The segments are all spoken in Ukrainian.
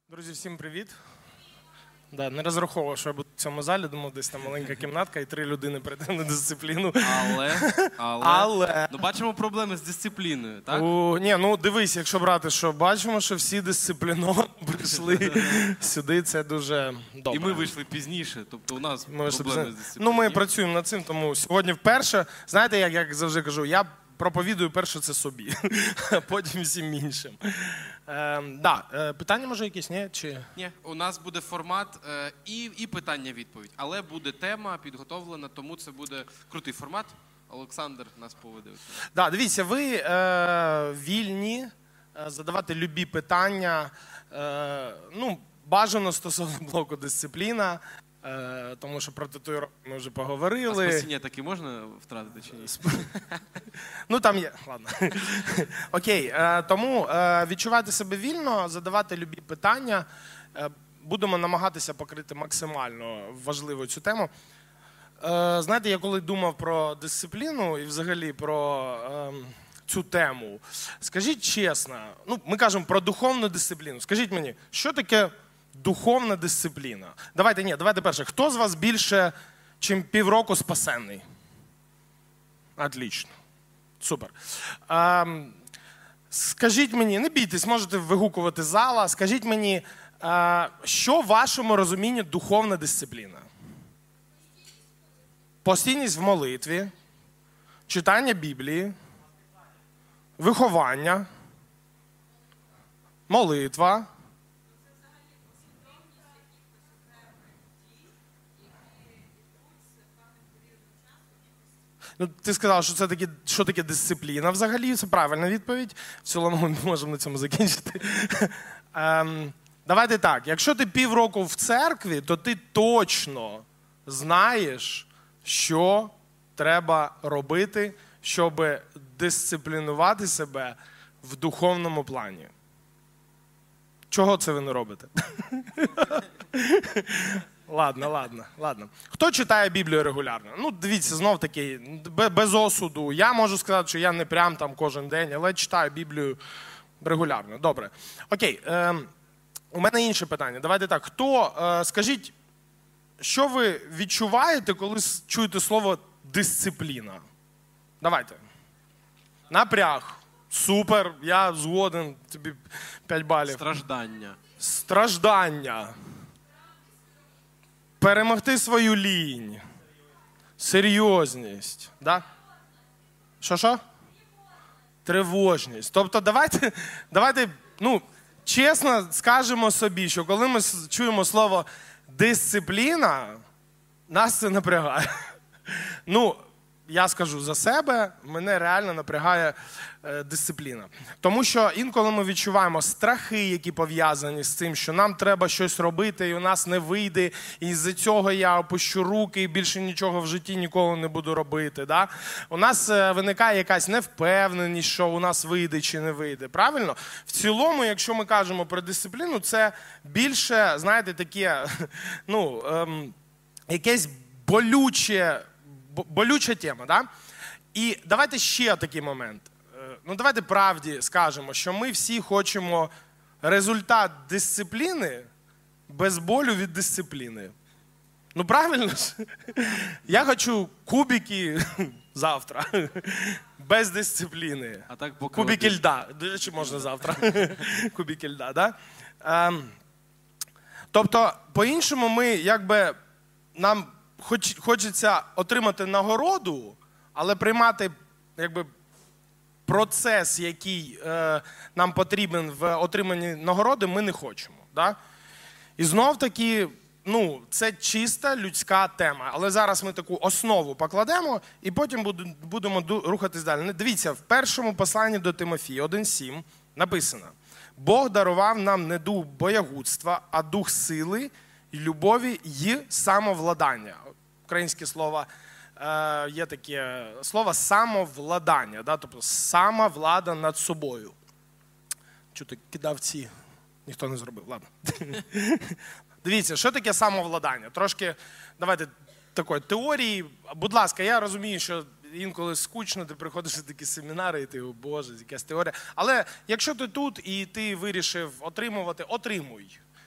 Друзі, всім привіт. Да, не розраховував, що я буду в цьому залі, думав, десь там маленька кімнатка і 3 людини прийде на дисципліну. Але... Ну, бачимо проблеми з дисципліною, так? Ні, дивись, якщо брати, що бачимо, що всі дисципліновані прийшли сюди, це дуже добре. І ми вийшли пізніше, тобто у нас проблеми з дисципліною. Ну, ми працюємо над цим, тому сьогодні вперше, знаєте, як завжди кажу, я проповідую перше це собі, а потім всім іншим. Питання може якісь, ні? Ні, у нас буде формат і питання-відповідь, але буде тема підготовлена, тому це буде крутий формат. Олександр нас поведе. Дивіться, ви вільні задавати любі питання, бажано стосовно блоку дисципліна, тому що про татуїровки ми вже поговорили. А спасіння таки можна втратити чи ні? Ну, там є. Ладно. Окей. Тому відчувайте себе вільно, задавати любі питання. Будемо намагатися покрити максимально важливу цю тему. Знаєте, я коли думав про дисципліну і взагалі про цю тему, скажіть чесно, ми кажемо про духовну дисципліну. Скажіть мені, що таке духовна дисципліна? Давайте перше. Хто з вас більше, чим півроку спасенний? Отлично. Супер. Скажіть мені, не бійтесь, можете вигукувати з зала, скажіть мені, що в вашому розумінні духовна дисципліна? Постійність в молитві, читання Біблії, виховання, молитва. Ти сказав, що таке дисципліна взагалі, це правильна відповідь. В цілому ми можемо на цьому закінчити. Давайте так, якщо ти півроку в церкві, то ти точно знаєш, що треба робити, щоб дисциплінувати себе в духовному плані. Чого це ви не робите? Ладно. Хто читає Біблію регулярно? Дивіться, знов таки, без осуду. Я можу сказати, що я не прям там кожен день, але читаю Біблію регулярно. Добре. Окей, у мене інше питання. Давайте так, скажіть, що ви відчуваєте, коли чуєте слово дисципліна? Давайте. Напряг. Супер, я згоден, тобі 5 балів. Страждання. Перемогти свою лінь. Серйозність. Да? Що? Тривожність. Тобто давайте, чесно скажемо собі, що коли ми чуємо слово дисципліна, нас це напрягає. Я скажу за себе, мене реально напрягає дисципліна. Тому що інколи ми відчуваємо страхи, які пов'язані з цим, що нам треба щось робити, і у нас не вийде, і з-за цього я опущу руки, і більше нічого в житті ніколи не буду робити. Да? У нас виникає якась невпевненість, що у нас вийде чи не вийде. Правильно? В цілому, якщо ми кажемо про дисципліну, це більше, знаєте, таке, якесь болюча тема, да? І давайте ще такий момент. Давайте правді скажемо, що ми всі хочемо результат дисципліни без болю від дисципліни. Правильно ж? Я хочу кубики завтра без дисципліни. Кубики льда. До речі, можна завтра. Кубики льда, да? Тобто, по-іншому нам хочеться отримати нагороду, але приймати процес, який нам потрібен в отриманні нагороди, ми не хочемо. Да? І знов-таки, це чиста людська тема. Але зараз ми таку основу покладемо і потім будемо рухатись далі. Дивіться, в першому посланні до Тимофія 1:7 написано: Бог дарував нам не дух боягузтва, а дух сили, любові й самовладання. Українське слово, є таке слово самовладання, да? Тобто самовлада над собою. Чути, кидав ці, ніхто не зробив, ладно. Дивіться, що таке самовладання? Трошки, давайте, такої теорії. Будь ласка, я розумію, що інколи скучно, ти приходиш на такі семінари і ти, о Боже, якась теорія. Але якщо ти тут і ти вирішив отримувати, отримуй.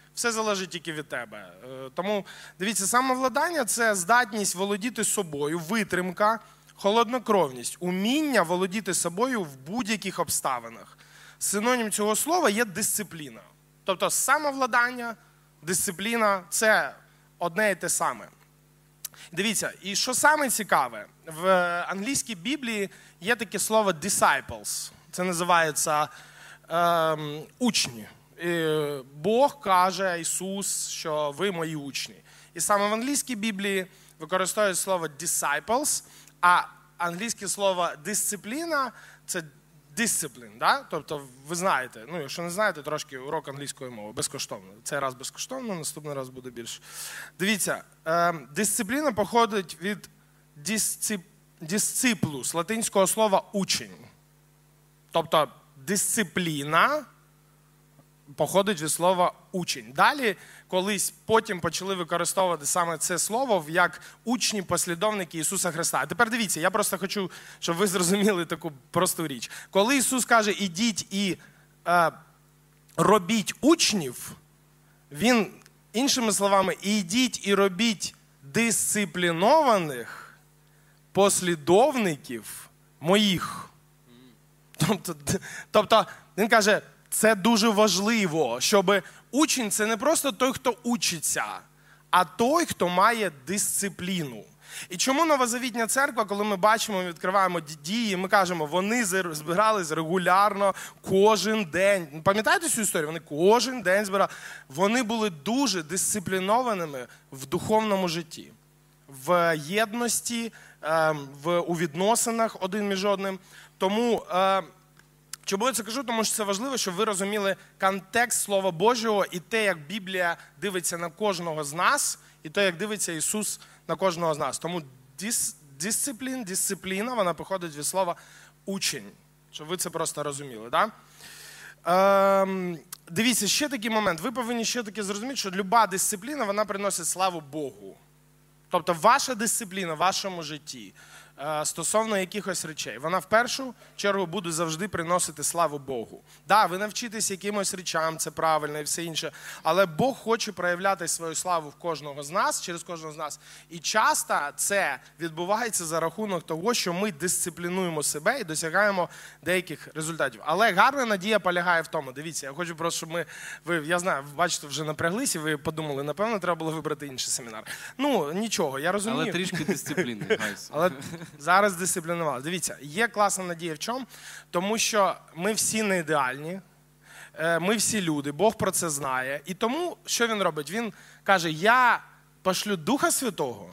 все залежить тільки від тебе. Тому, дивіться, самовладання – це здатність володіти собою, витримка, холоднокровність, уміння володіти собою в будь-яких обставинах. Синонім цього слова є дисципліна. Тобто самовладання, дисципліна – це одне і те саме. Дивіться, і що саме цікаве, в англійській Біблії є таке слово disciples. Це називається учні. Бог каже, Ісус, що ви мої учні. І саме в англійській Біблії використовують слово disciples, а англійське слово дисципліна – це discipline, да? Тобто ви знаєте, ну якщо не знаєте, трошки урок англійської мови, безкоштовно. Цей раз безкоштовно, наступний раз буде більше. Дивіться, дисципліна походить від discipulus, латинського слова учень. Тобто дисципліна походить від слова учень. Далі колись потім почали використовувати саме це слово як учні, послідовники Ісуса Христа. А тепер дивіться, я просто хочу, щоб ви зрозуміли таку просту річ. Коли Ісус каже, ідіть і робіть учнів, Він, іншими словами, ідіть і робіть дисциплінованих послідовників моїх. Тобто, він каже, це дуже важливо, щоб учень – це не просто той, хто учиться, а той, хто має дисципліну. І чому Новозавітня церква, коли ми бачимо, відкриваємо дії, ми кажемо, вони збирались регулярно, кожен день. Пам'ятаєте цю історію? Вони кожен день збирали. Вони були дуже дисциплінованими в духовному житті, в єдності, у відносинах один між одним. Тому, чому я це кажу? Тому що це важливо, щоб ви розуміли контекст Слова Божого і те, як Біблія дивиться на кожного з нас, і те, як дивиться Ісус на кожного з нас. Тому дисципліна, вона походить від слова учень, щоб ви це просто розуміли. Да? Дивіться, ще такий момент. Ви повинні ще таки зрозуміти, що люба дисципліна, вона приносить славу Богу. Тобто ваша дисципліна в вашому житті стосовно якихось речей, вона в першу чергу буде завжди приносити славу Богу. Да, ви навчитесь якимось речам, це правильно і все інше, але Бог хоче проявляти свою славу в кожного з нас, через кожного з нас. І часто це відбувається за рахунок того, що ми дисциплінуємо себе і досягаємо деяких результатів. Але гарна надія полягає в тому. Дивіться, я хочу просто, щоб я знаю, бачите, вже напряглися, і ви подумали, напевно, треба було вибрати інший семінар. Ну, нічого, я розумію. Але трішки дисципліни, гайс. Але зараз дисциплінували. Дивіться, є класна надія в чому? Тому що ми всі не ідеальні, ми всі люди, Бог про це знає. І тому, що Він робить? Він каже, я пошлю Духа Святого,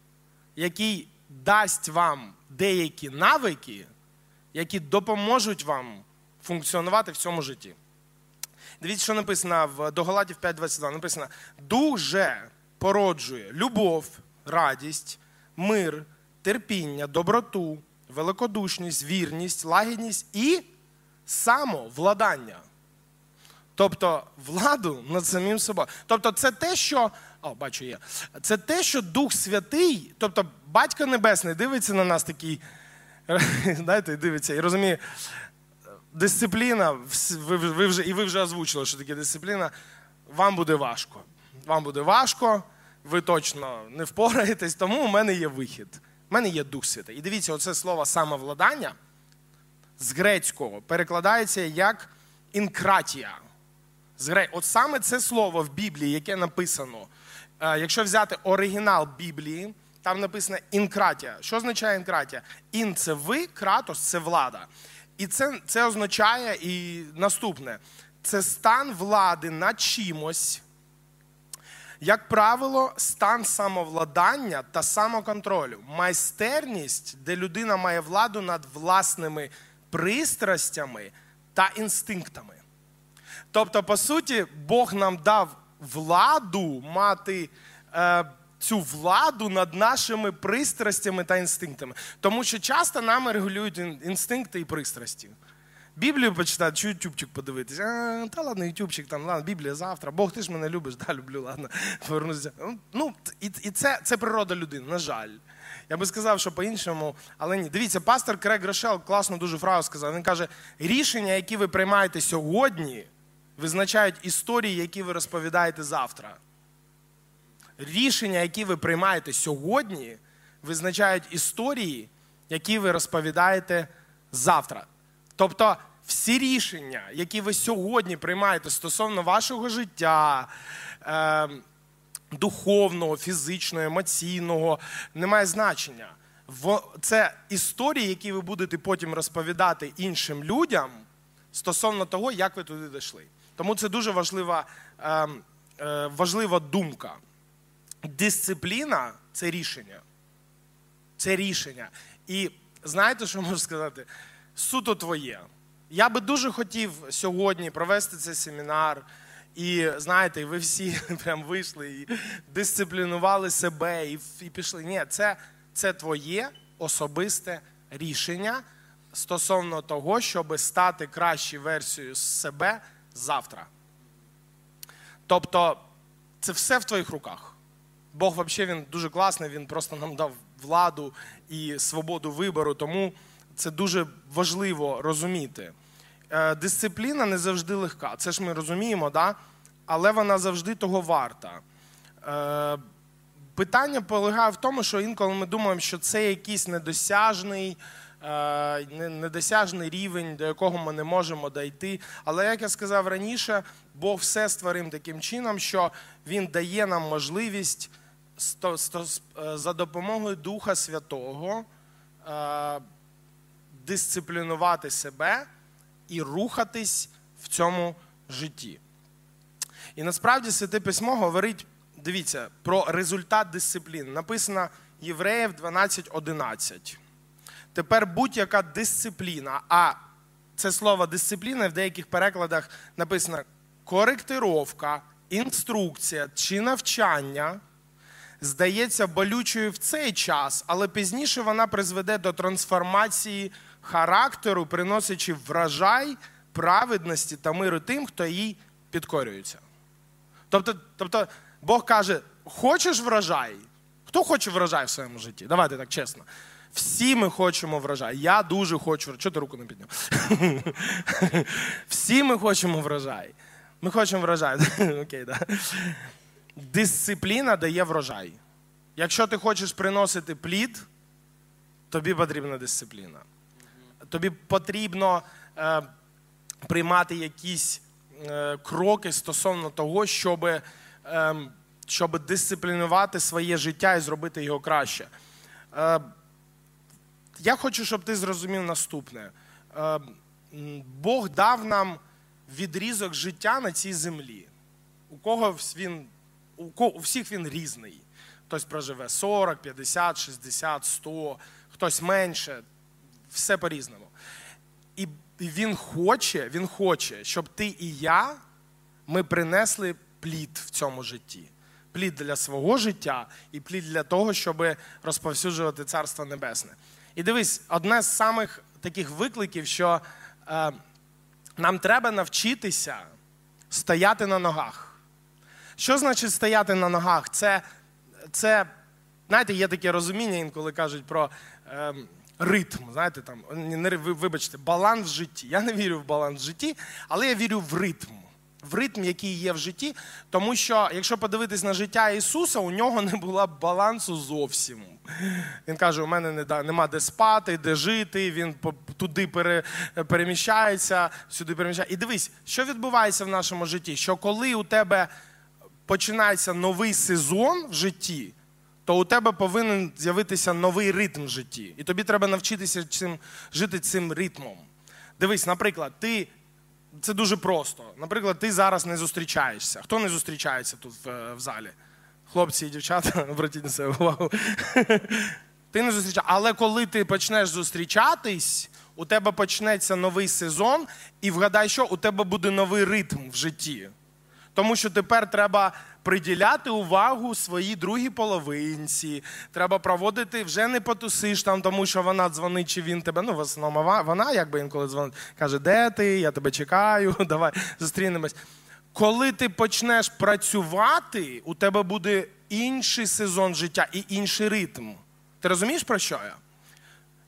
який дасть вам деякі навики, які допоможуть вам функціонувати в цьому житті. Дивіться, що написано до Галатів 5:22. Написано, Дух же породжує любов, радість, мир, терпіння, доброту, великодушність, вірність, лагідність і самовладання. Тобто владу над самим собою. Тобто це те, що... бачу, є. Це те, що Дух Святий, тобто Батько Небесний дивиться на нас такий, знаєте, дивиться і розуміє, дисципліна, ви вже озвучили, що таке дисципліна, вам буде важко. Вам буде важко, ви точно не впораєтесь, тому у мене є вихід. У мене є Дух Святий. І дивіться, оце слово самовладання з грецького перекладається як інкратія. От саме це слово в Біблії, яке написано, якщо взяти оригінал Біблії, там написано інкратія. Що означає інкратія? Ін – це ви, кратос – це влада. І це означає і наступне. Це стан влади над чимось, як правило, стан самовладання та самоконтролю. Майстерність, де людина має владу над власними пристрастями та інстинктами. Тобто, по суті, Бог нам дав владу мати цю владу над нашими пристрастями та інстинктами. Тому що часто нами регулюють інстинкти і пристрасті. Біблію почитати, чи ютубчик подивитись. Та ладно, ютубчик, там, ладно, Біблія завтра. Бог, ти ж мене любиш, да, люблю, ладно, повернуся. Ну, і це природа людини, на жаль. Я би сказав, що по-іншому, але ні. Дивіться, пастор Крейг Рошел класно дуже фразу сказав. Він каже, рішення, які ви приймаєте сьогодні, визначають історії, які ви розповідаєте завтра. Рішення, які ви приймаєте сьогодні, визначають історії, які ви розповідаєте завтра. Тобто всі рішення, які ви сьогодні приймаєте стосовно вашого життя, духовного, фізичного, емоційного, не має значення. Це історії, які ви будете потім розповідати іншим людям стосовно того, як ви туди дійшли. Тому це дуже важлива думка. Дисципліна – це рішення. Це рішення. І знаєте, що можу сказати? Суто твоє. Я би дуже хотів сьогодні провести цей семінар, і, знаєте, ви всі прям вийшли і дисциплінували себе, і пішли. Ні, це твоє особисте рішення стосовно того, щоб стати кращою версією себе завтра. Тобто, це все в твоїх руках. Бог взагалі, він дуже класний, він просто нам дав владу і свободу вибору, тому це дуже важливо розуміти. Дисципліна не завжди легка, це ж ми розуміємо, да? Але вона завжди того варта. Питання полягає в тому, що інколи ми думаємо, що це якийсь недосяжний рівень, до якого ми не можемо дійти. Але, як я сказав раніше, Бог все створив таким чином, що Він дає нам можливість за допомогою Духа Святого дисциплінувати себе і рухатись в цьому житті. І насправді Святе Письмо говорить, дивіться, про результат дисципліни. Написано Євреїв 12:11. Тепер будь-яка дисципліна, а це слово дисципліна в деяких перекладах написано коректировка, інструкція чи навчання, здається болючою в цей час, але пізніше вона призведе до трансформації характеру, приносячи врожай праведності та миру тим, хто їй підкорюється. Тобто Бог каже, хочеш врожай? Хто хоче врожай в своєму житті? Давайте так чесно. Всі ми хочемо врожай. Я дуже хочу. Чого ти руку не підняв? Всі ми хочемо врожай. Ми хочемо врожай. Окей, да. Дисципліна дає врожай. Якщо ти хочеш приносити плід, тобі потрібна дисципліна. Тобі потрібно приймати якісь кроки стосовно того, щоб дисциплінувати своє життя і зробити його краще. Я хочу, щоб ти зрозумів наступне. Бог дав нам відрізок життя на цій землі. У всіх він різний. Хтось проживе 40, 50, 60, 100, хтось менше. Все по-різному. І він хоче, щоб ти і я, ми принесли плід в цьому житті. Плід для свого життя і плід для того, щоб розповсюджувати Царство Небесне. І дивись, одне з самих таких викликів, що нам треба навчитися стояти на ногах. Що значить стояти на ногах? Це знаєте, є таке розуміння, інколи кажуть про ритм, знаєте, там, вибачте, баланс в житті. Я не вірю в баланс в житті, але я вірю в ритм. В ритм, який є в житті, тому що, якщо подивитись на життя Ісуса, у нього не було балансу зовсім. Він каже, у мене нема де спати, де жити, він туди переміщається, сюди переміщається. І дивись, що відбувається в нашому житті, що коли у тебе починається новий сезон в житті, то у тебе повинен з'явитися новий ритм в житті. І тобі треба навчитися жити цим ритмом. Дивись, наприклад, це дуже просто. Наприклад, ти зараз не зустрічаєшся. Хто не зустрічається тут в залі? Хлопці і дівчата, обратіть на себе увагу. Ти не зустрічаєшся. Але коли ти почнеш зустрічатись, у тебе почнеться новий сезон, і вгадай що, у тебе буде новий ритм в житті. Тому що тепер треба приділяти увагу своїй другій половинці. Треба проводити, вже не потусиш там, тому що вона дзвонить, чи він тебе, в основному вона, якби інколи дзвонить, каже, де ти, я тебе чекаю, давай зустрінемось. Коли ти почнеш працювати, у тебе буде інший сезон життя і інший ритм. Ти розумієш, про що я?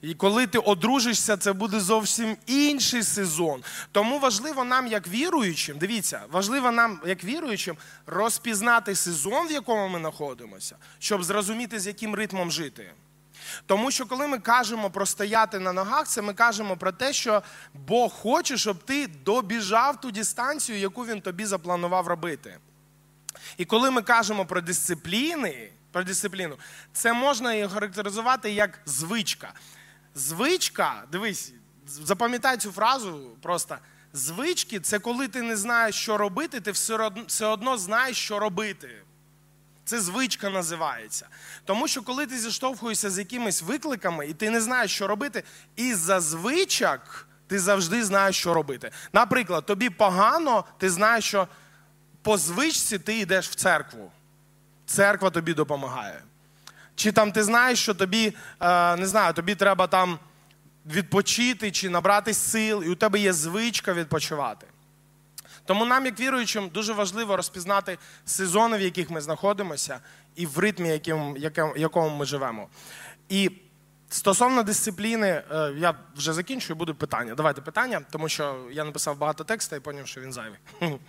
І коли ти одружишся, це буде зовсім інший сезон. Тому важливо нам, як віруючим, дивіться, важливо нам, як віруючим, розпізнати сезон, в якому ми знаходимося, щоб зрозуміти, з яким ритмом жити. Тому що коли ми кажемо про стояти на ногах, це ми кажемо про те, що Бог хоче, щоб ти добіжав ту дистанцію, яку Він тобі запланував робити. І коли ми кажемо про дисципліну, це можна і характеризувати як звичка. Звичка, дивись, запам'ятай цю фразу просто. Звички – це коли ти не знаєш, що робити, ти все одно знаєш, що робити. Це звичка називається. Тому що коли ти зіштовхуєшся з якимись викликами, і ти не знаєш, що робити, із-за звичок ти завжди знаєш, що робити. Наприклад, тобі погано, ти знаєш, що по звичці ти йдеш в церкву. Церква тобі допомагає. Чи там ти знаєш, що тобі, не знаю, тобі треба там відпочити, чи набрати сил, і у тебе є звичка відпочивати. Тому нам, як віруючим, дуже важливо розпізнати сезони, в яких ми знаходимося, і в ритмі, якому ми живемо. І стосовно дисципліни, я вже закінчую, будуть питання. Давайте питання, тому що я написав багато тексту і зрозумів, що він зайвий.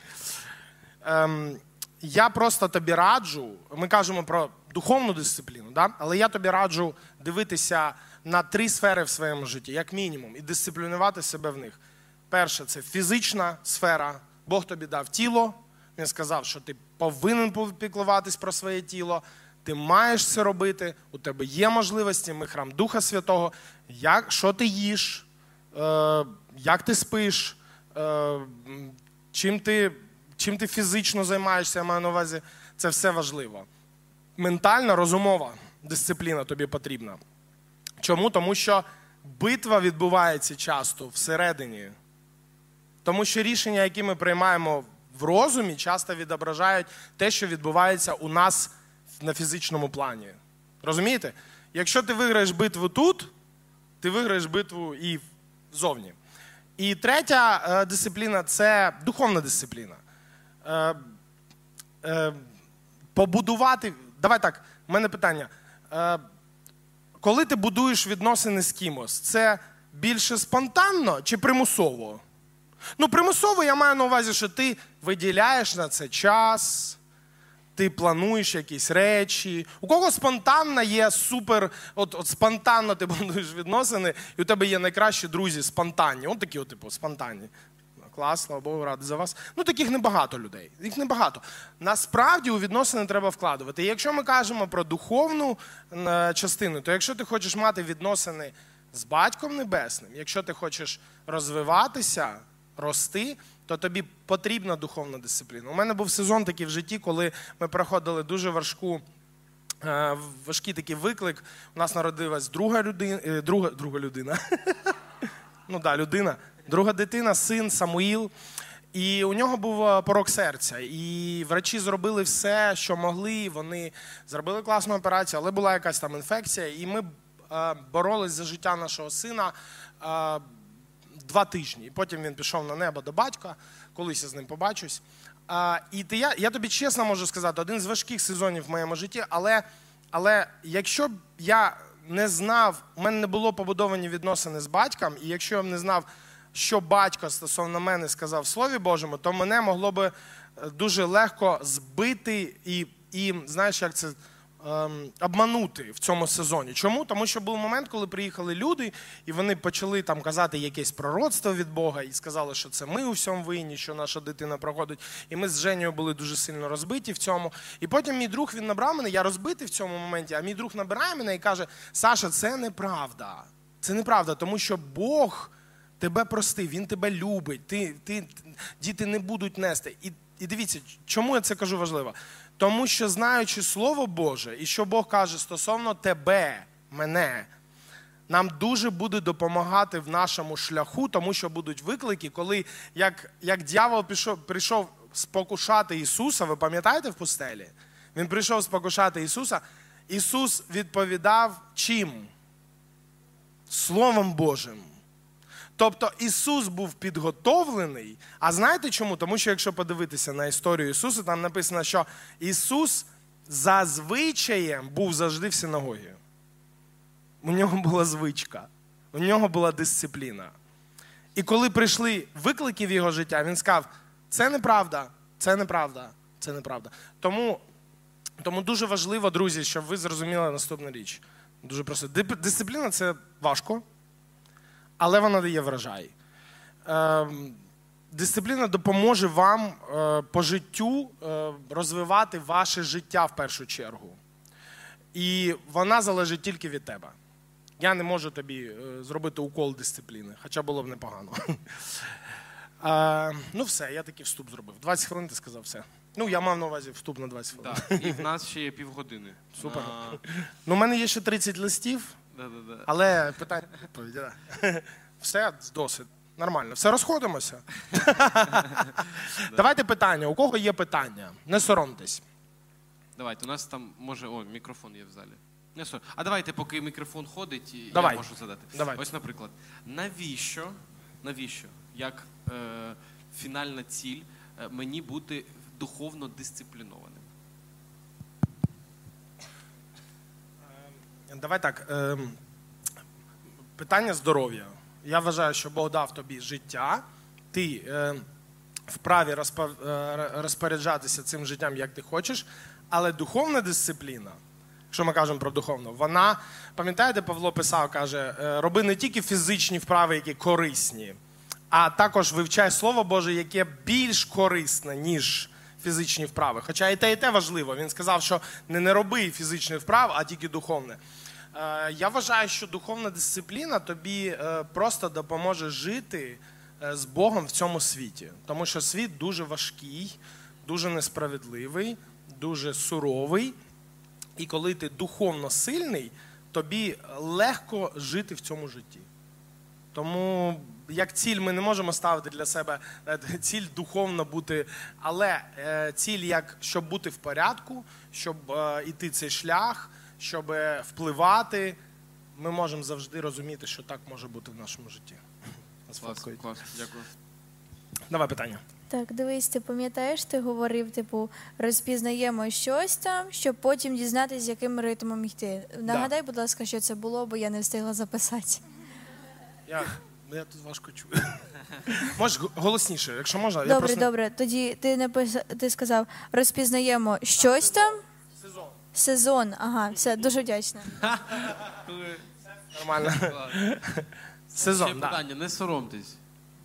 Я просто тобі раджу, ми кажемо про духовну дисципліну, да? Але я тобі раджу дивитися на 3 сфери в своєму житті, як мінімум, і дисциплінувати себе в них. Перше – це фізична сфера. Бог тобі дав тіло, Він сказав, що ти повинен піклуватись про своє тіло, ти маєш це робити, у тебе є можливості, ми храм Духа Святого, що ти їш, як ти спиш, чим ти фізично займаєшся, я маю на увазі, це все важливо. Ментальна, розумова дисципліна тобі потрібна. Чому? Тому що битва відбувається часто всередині. Тому що рішення, які ми приймаємо в розумі, часто відображають те, що відбувається у нас на фізичному плані. Розумієте? Якщо ти виграєш битву тут, ти виграєш битву і зовні. І третя дисципліна – це духовна дисципліна. Побудувати... Давай так, в мене питання. Коли ти будуєш відносини з кимось, це більше спонтанно чи примусово? Ну, примусово я маю на увазі, що ти виділяєш на це час, ти плануєш якісь речі. У кого спонтанно є супер, от спонтанно ти будуєш відносини, і у тебе є найкращі друзі спонтанні. От такі, типу, спонтанні. Клас, слава Богу, радий за вас. Ну, таких небагато людей. Їх небагато. Насправді у відносини треба вкладувати. І якщо ми кажемо про духовну частину, то якщо ти хочеш мати відносини з Батьком Небесним, якщо ти хочеш розвиватися, рости, то тобі потрібна духовна дисципліна. У мене був сезон такий в житті, коли ми проходили дуже важкий такий виклик. У нас народилась друга людина. Ну так, людина. Друга дитина, син Самуїл. І у нього був порок серця. І врачі зробили все, що могли. Вони зробили класну операцію, але була якась там інфекція. І ми боролись за життя нашого сина 2 тижні. І потім він пішов на небо до батька. Колись я з ним побачусь. І я тобі чесно можу сказати, один з важких сезонів в моєму житті. Але якщо б я не знав, у мене не було побудовані відносини з батьком, і якщо я б не знав, що батько стосовно мене сказав в Слові Божому, то мене могло би дуже легко збити і знаєш, як це, обманути в цьому сезоні. Чому? Тому що був момент, коли приїхали люди, і вони почали там казати якесь пророцтво від Бога, і сказали, що це ми у всьому винні, що наша дитина проходить. І ми з Женєю були дуже сильно розбиті в цьому. І потім мій друг, він набрав мене, я розбитий в цьому моменті, а мій друг набирає мене і каже: Саша, це неправда. Це неправда, тому що Бог тебе простив, Він тебе любить, діти не будуть нести. І дивіться, чому я це кажу важливо? Тому що, знаючи Слово Боже, і що Бог каже стосовно тебе, мене, нам дуже буде допомагати в нашому шляху, тому що будуть виклики, коли, як дьявол прийшов спокушати Ісуса, ви пам'ятаєте в пустелі? Він прийшов спокушати Ісуса. Ісус відповідав чим? Словом Божим. Тобто Ісус був підготовлений. А знаєте чому? Тому що якщо подивитися на історію Ісуса, там написано, що Ісус за звичаєм був завжди в синагогі. У нього була звичка. у нього була дисципліна. І коли прийшли виклики в його життя, він сказав, це неправда, це неправда, це неправда. Тому дуже важливо, друзі, щоб ви зрозуміли наступну річ. Дуже просто. Дисципліна – це важко, але вона дає врожай. Дисципліна допоможе вам по життю розвивати ваше життя в першу чергу. І вона залежить тільки від тебе. Я не можу тобі зробити укол дисципліни, хоча було б непогано. Ну все, я такий вступ зробив. 20 хвилин ти сказав все. Ну, я мав на увазі вступ на 20 хвилин. Так, і в нас ще є півгодини. Супер. Ну, у мене є ще 30 листів, але питання відповіді. Все, досить. Нормально. Все, розходимося. Давайте питання. У кого є питання? Не соромтесь. Давайте, у нас там може... О, мікрофон є в залі. Не сором. А давайте, поки мікрофон ходить, Давай. я можу задати. Давай. Ось, наприклад, навіщо, як фінальна ціль, мені бути духовно дисциплінованим? Давай так. Питання здоров'я. Я вважаю, що Бог дав тобі життя. Ти вправі розпоряджатися цим життям, як ти хочеш. Але духовна дисципліна, якщо ми кажемо про духовну, вона, пам'ятаєте, Павло писав, каже, роби не тільки фізичні вправи, які корисні, а також вивчай Слово Боже, яке більш корисне, ніж фізичні вправи. Хоча і те важливо. Він сказав, що не роби фізичних вправ, а тільки духовне. Я вважаю, що духовна дисципліна тобі просто допоможе жити з Богом в цьому світі. Тому що світ дуже важкий, дуже несправедливий, дуже суровий. І коли ти духовно сильний, тобі легко жити в цьому житті. Тому як ціль ми не можемо ставити для себе ціль духовно бути, але ціль щоб бути в порядку, щоб іти цей шлях, щоб впливати, ми можемо завжди розуміти, що так може бути в нашому житті. Клас, дякую. Давай питання. Так, дивись, ти пам'ятаєш, ти говорив, розпізнаємо щось там, щоб потім дізнатися, яким ритмом йти. Нагадай, будь ласка, що це було, бо я не встигла записати. Я тут важко чую. Можеш голосніше, якщо можна. Добре. Тоді ти сказав, розпізнаємо щось там. Сезон. Ага, все, дуже вдячна. Нормально. Сезон, Ще питання, не соромтесь.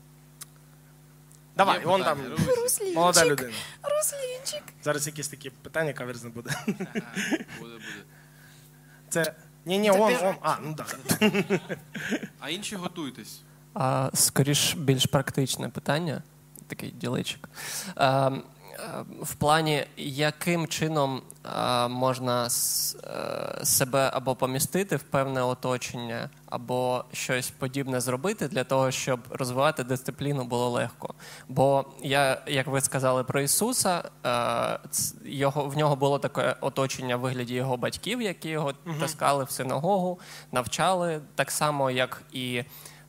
Давай, вон там молода людина. Руслінчик. Зараз якісь такі питання каверзне буде. Буде. Це... Ні, он. Ну так. А інші готуйтесь. Скоріш, більш практичне питання. Такий діличок. В плані, яким чином можна себе або помістити в певне оточення, або щось подібне зробити для того, щоб розвивати дисципліну було легко. Бо як ви сказали про Ісуса, в нього було таке оточення в вигляді його батьків, які його таскали в синагогу, навчали, так само, як і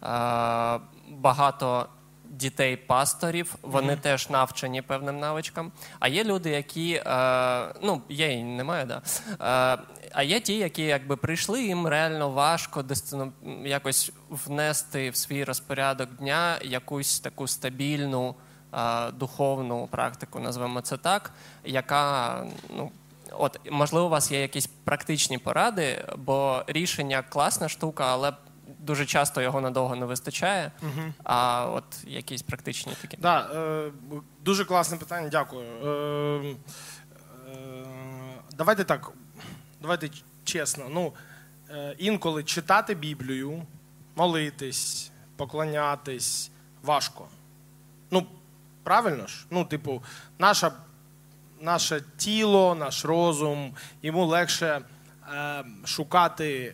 багато дітей-пасторів, вони теж навчені певним навичкам. А є люди, які, є і немає, да. А є ті, які якби прийшли, їм реально важко якось внести в свій розпорядок дня якусь таку стабільну духовну практику, назвемо це так, яка, можливо, у вас є якісь практичні поради, бо рішення класна штука, але дуже часто його надовго не вистачає, а от якісь практичні такі. Так, дуже класне питання, дякую. Давайте чесно. Інколи читати Біблію, молитись, поклонятись важко. Правильно ж? Наше тіло, наш розум, йому легше шукати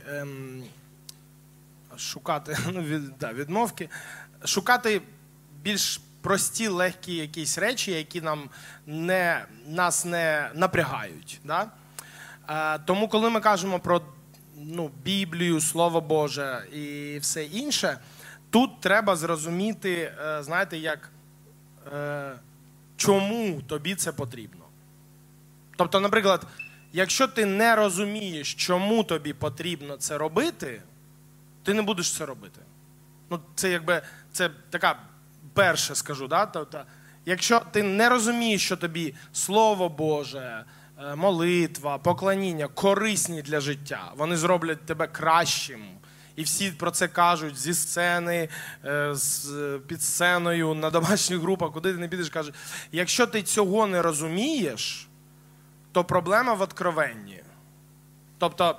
відмовки, шукати більш прості, легкі якісь речі, які нас не напрягають. Да? Тому, коли ми кажемо про Біблію, Слово Боже і все інше, тут треба зрозуміти, чому тобі це потрібно. Тобто, наприклад, якщо ти не розумієш, чому тобі потрібно це робити, ти не будеш це робити. Ну, це така перша, скажу, да? Тобто, якщо ти не розумієш, що тобі Слово Боже, молитва, поклоніння корисні для життя, вони зроблять тебе кращим. І всі про це кажуть зі сцени, під сценою, на домашніх групах, куди ти не підеш, кажуть. Якщо ти цього не розумієш, то проблема в откровенні. Тобто,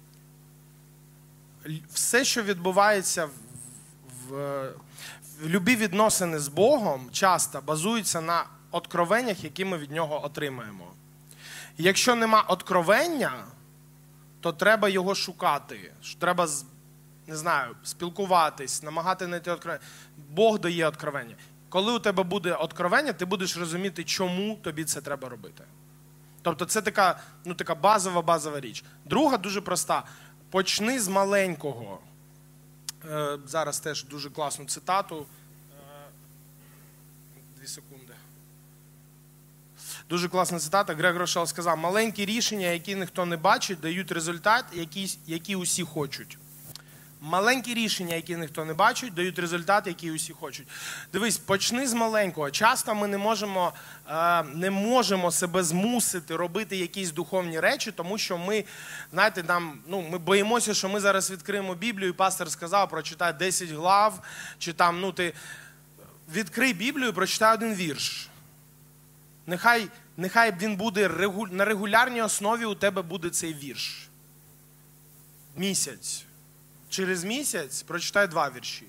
все, що відбувається в любі відносини з Богом, часто базуються на откровеннях, які ми від Нього отримаємо. Якщо нема откровення, то треба його шукати. Треба, не знаю, спілкуватись, намагати знайти откровення. Бог дає откровення. Коли у тебе буде откровення, ти будеш розуміти, чому тобі це треба робити. Тобто це така базова річ. Друга дуже проста. Почни з маленького. Зараз теж дуже класну цитату. 2 секунди. Дуже класна цитата. Грег Рошел сказав: маленькі рішення, які ніхто не бачить, дають результат, який усі хочуть. Маленькі рішення, які ніхто не бачить, дають результат, який усі хочуть. Дивись, почни з маленького. Часто ми не можемо себе змусити робити якісь духовні речі, тому що ми, знаєте, ми боїмося, що ми зараз відкриємо Біблію, і пастор сказав, прочитай 10 глав, чи ти відкрий Біблію і прочитай один вірш. Нехай він буде на регулярній основі, у тебе буде цей вірш. Місяць. Через місяць прочитай 2 вірші.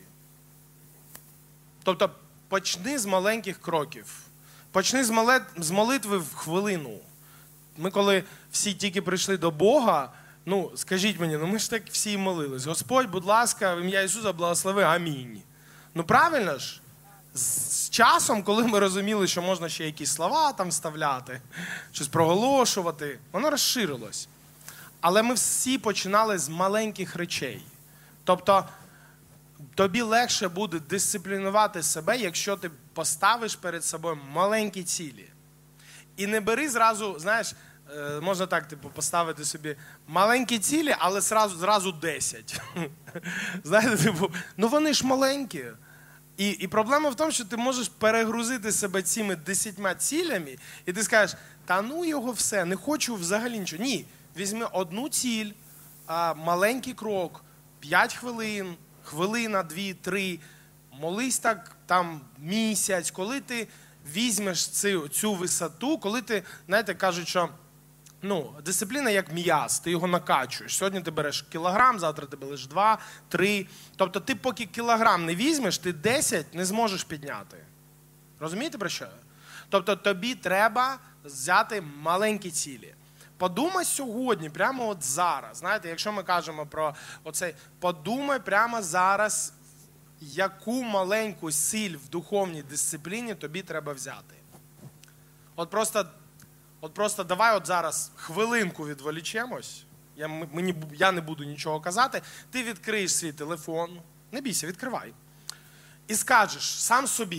Тобто почни з маленьких кроків. Почни з молитви в хвилину. Ми коли всі тільки прийшли до Бога, скажіть мені, ми ж так всі молились. Господь, будь ласка, в ім'я Ісуса благослови, амінь. Правильно ж? З часом, коли ми розуміли, що можна ще якісь слова там вставляти, щось проголошувати, воно розширилось. Але ми всі починали з маленьких речей. Тобто, тобі легше буде дисциплінувати себе, якщо ти поставиш перед собою маленькі цілі. І не бери зразу, знаєш, можна так, поставити собі маленькі цілі, але зразу 10. Знаєте, вони ж маленькі. І проблема в тому, що ти можеш перегрузити себе цими 10 цілями, і ти скажеш, його все, не хочу взагалі нічого. Ні, візьми одну ціль, маленький крок, 5 хвилин, хвилина, 2, 3, молись так місяць, коли ти візьмеш цю висоту, коли ти, знаєте, кажуть, що дисципліна як м'яз, ти його накачуєш. Сьогодні ти береш кілограм, завтра ти береш 2, 3. Тобто ти поки кілограм не візьмеш, ти 10 не зможеш підняти. Розумієте про що? Тобто тобі треба взяти маленькі цілі. Подумай сьогодні, прямо от зараз. Знаєте, якщо ми кажемо про оцей, подумай прямо зараз, яку маленьку ціль в духовній дисципліні тобі треба взяти. От просто давай зараз хвилинку відволічемось. Я не буду нічого казати. Ти відкриєш свій телефон, не бійся, відкривай. І скажеш сам собі,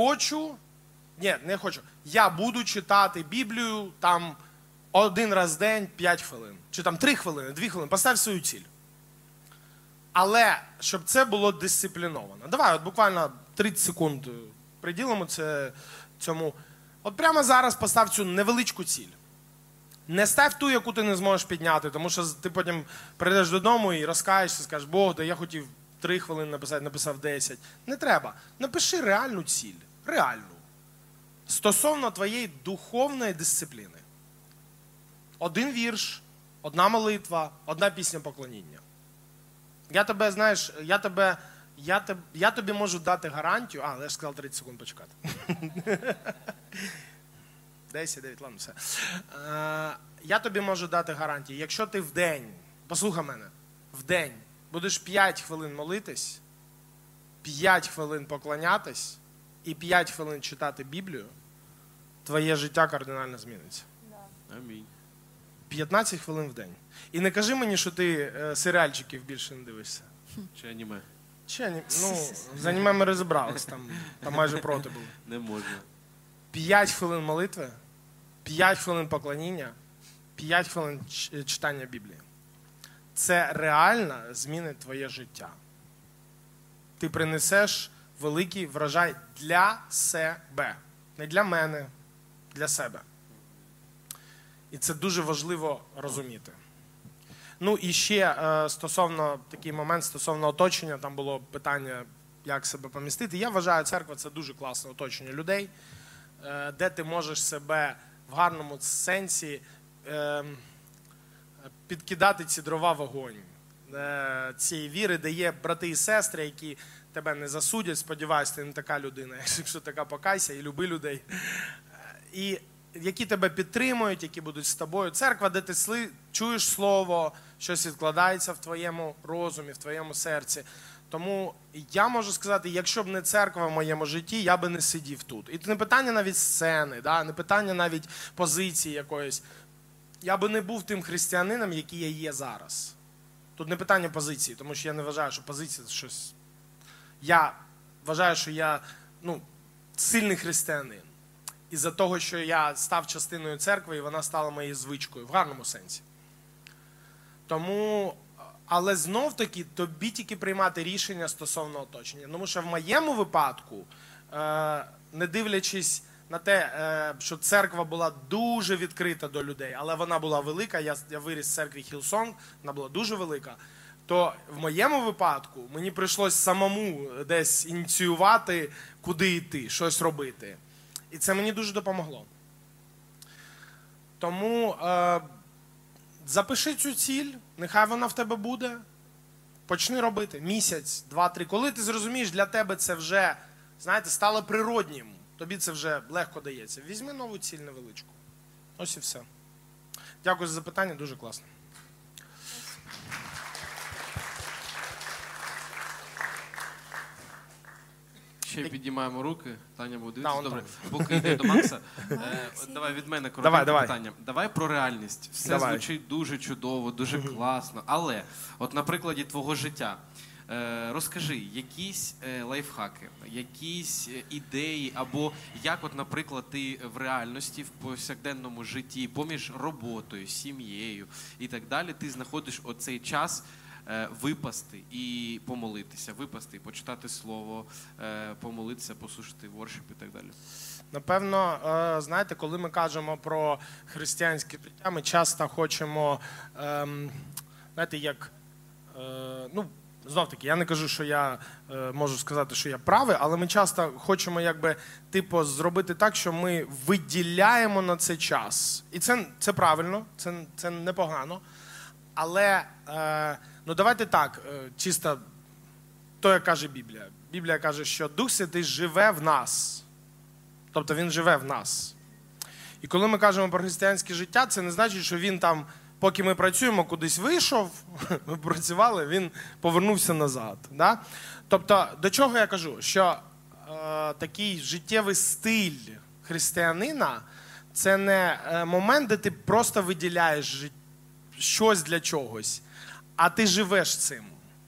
я буду читати Біблію 1 раз в день 5 хвилин. Чи 3 хвилини, 2 хвилини. Постав свою ціль. Але, щоб це було дисципліновано. Давай, буквально 30 секунд приділимо цьому. От прямо зараз постав цю невеличку ціль. Не став ту, яку ти не зможеш підняти, тому що ти потім прийдеш додому і розкаєшся, скажеш, Бог, я хотів 3 хвилини написати, написав 10. Не треба. Напиши реальну ціль. Реальну. Стосовно твоєї духовної дисципліни. 1 вірш, 1 молитва, 1 пісня поклоніння. Я тобі можу дати гарантію. Я ж сказав 30 секунд почекати. 10, 9, ладно, все. Я тобі можу дати гарантію. Якщо ти вдень, послухай мене, вдень будеш 5 хвилин молитись, 5 хвилин поклонятись і 5 хвилин читати Біблію, твоє життя кардинально зміниться. Амінь. 15 хвилин в день. І не кажи мені, що ти серіальчиків більше не дивишся. Чи аніме? З аніме ми розібрались, там майже проти було. Не можна. 5 хвилин молитви, 5 хвилин поклоніння, 5 хвилин читання Біблії. Це реально змінить твоє життя. ти принесеш великий врожай для себе. Не для мене, для себе. І це дуже важливо розуміти. Ну і ще стосовно, такий момент, стосовно оточення, там було питання, як себе помістити. Я вважаю, церква – це дуже класне оточення людей, де ти можеш себе в гарному сенсі підкидати ці дрова в вогонь цієї віри, де є брати і сестри, які тебе не засудять, сподіваюсь, ти не така людина, якщо така, покайся і люби людей. І які тебе підтримують, які будуть з тобою. Церква, де ти чуєш слово, щось відкладається в твоєму розумі, в твоєму серці. Тому я можу сказати, якщо б не церква в моєму житті, я би не сидів тут. І не питання навіть сцени, да? Не питання навіть позиції якоїсь. Я би не був тим християнином, який я є зараз. Тут не питання позиції, тому що я не вважаю, що позиція – це щось. Я вважаю, що я сильний християнин. Із-за того, що я став частиною церкви, і вона стала моєю звичкою, в гарному сенсі. Тому, але знов-таки, тобі тільки приймати рішення стосовно оточення. Тому що в моєму випадку, не дивлячись на те, що церква була дуже відкрита до людей, але вона була велика, я виріс в церкві Хілсонг, вона була дуже велика, то в моєму випадку мені прийшлось самому десь ініціювати, куди йти, щось робити. І це мені дуже допомогло. Тому запиши цю ціль, нехай вона в тебе буде, почни робити місяць, 2-3. Коли ти зрозумієш, для тебе це вже, знаєте, стало природнім, тобі це вже легко дається. Візьми нову ціль невеличку. Ось і все. Дякую за запитання, дуже класно. Ще піднімаємо руки. Таня буде Да, дивитися. Добре. Поки йде до Макса. Давай від мене коротке питання. Давай про реальність. Все звучить дуже чудово, дуже класно. Але, от на прикладі твого життя, розкажи, якісь лайфхаки, якісь ідеї, або як, от, наприклад, ти в реальності, в повсякденному житті, поміж роботою, сім'єю і так далі, ти знаходиш оцей час випасти і помолитися, випасти і почитати слово, помолитися, послухати воршип і так далі. Напевно, знаєте, коли ми кажемо про християнське життя, ми часто хочемо, знаєте, як, знов-таки, я не кажу, що я можу сказати, що я правий, але ми часто хочемо, зробити так, що ми виділяємо на це час. І це правильно, це непогано. Але, давайте так, чисто то, як каже Біблія. Біблія каже, що Дух Святий живе в нас. Тобто він живе в нас. І коли ми кажемо про християнське життя, це не значить, що він там, поки ми працюємо, кудись вийшов, ми працювали, він повернувся назад. Да? Тобто, до чого я кажу? Що такий життєвий стиль християнина – це не момент, де ти просто виділяєш щось для чогось, а ти живеш цим.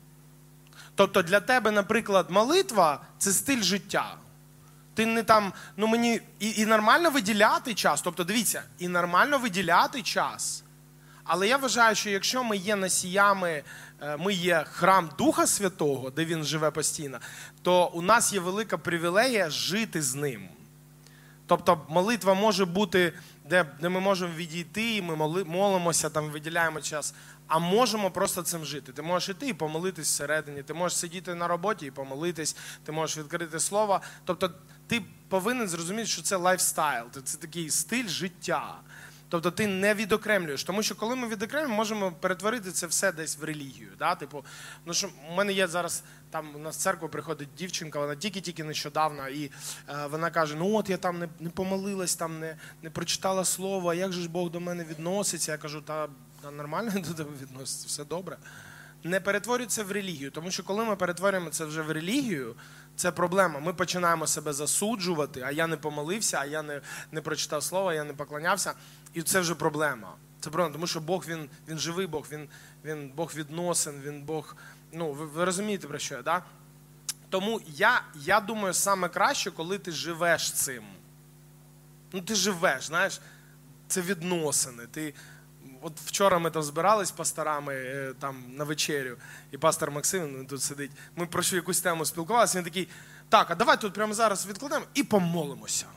Тобто для тебе, наприклад, молитва – це стиль життя. Ти не там, мені і нормально виділяти час, тобто дивіться, і нормально виділяти час. Але я вважаю, що якщо ми є носіями, ми є храм Духа Святого, де він живе постійно, то у нас є велика привілегія жити з ним. Тобто молитва може бути, де ми можемо відійти, ми молимося, там, виділяємо час, а можемо просто цим жити. Ти можеш іти і помолитись всередині, ти можеш сидіти на роботі і помолитись, ти можеш відкрити слово. Тобто ти повинен зрозуміти, що це лайфстайл, це такий стиль життя. Тобто ти не відокремлюєш. Тому що коли ми відокремлюємо, можемо перетворити це все десь в релігію. Да? Що у мене є зараз, там у нас в церкву приходить дівчинка, вона тільки-тільки нещодавно, і вона каже, от я там не помолилась, там не прочитала слово, а як же ж Бог до мене відноситься? Я кажу, та нормально до тебе відноситься, все добре. Не перетворюй це в релігію, тому що коли ми перетворюємо це вже в релігію, це проблема. Ми починаємо себе засуджувати, а я не помолився, а я не прочитав слово, я не поклонявся. І це вже проблема. Це проблема, тому що Бог, він живий Бог, він Бог відносин, він Бог, ви розумієте, про що я, да? Тому я думаю, саме краще, коли ти живеш цим. Ти живеш, знаєш, це відносини, от вчора ми там збирались з пасторами там на вечерю, і пастор Максим тут сидить, ми про якусь тему спілкувалися, він такий, так, а давай тут прямо зараз відкладемо і помолимося.